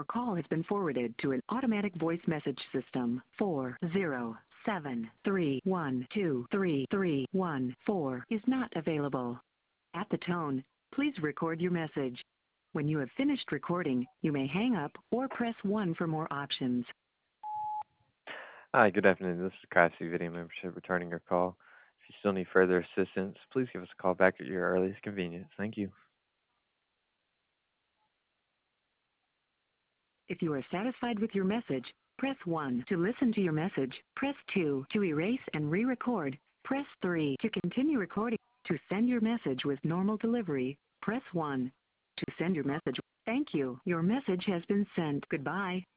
call has been forwarded to an automatic voice message system. 407-312-3314 is not available. At the tone, please record your message. When you have finished recording, you may hang up or press 1 for more options. Hi, good afternoon. This is Classy Video Membership returning your call. If you still need further assistance, please give us a call back at your earliest convenience. Thank you. If you are satisfied with your message, press 1 to listen to your message. Press 2 to erase and re-record. Press 3 to continue recording. To send your message with normal delivery, press 1. To send your message, thank you. Your message has been sent. Goodbye.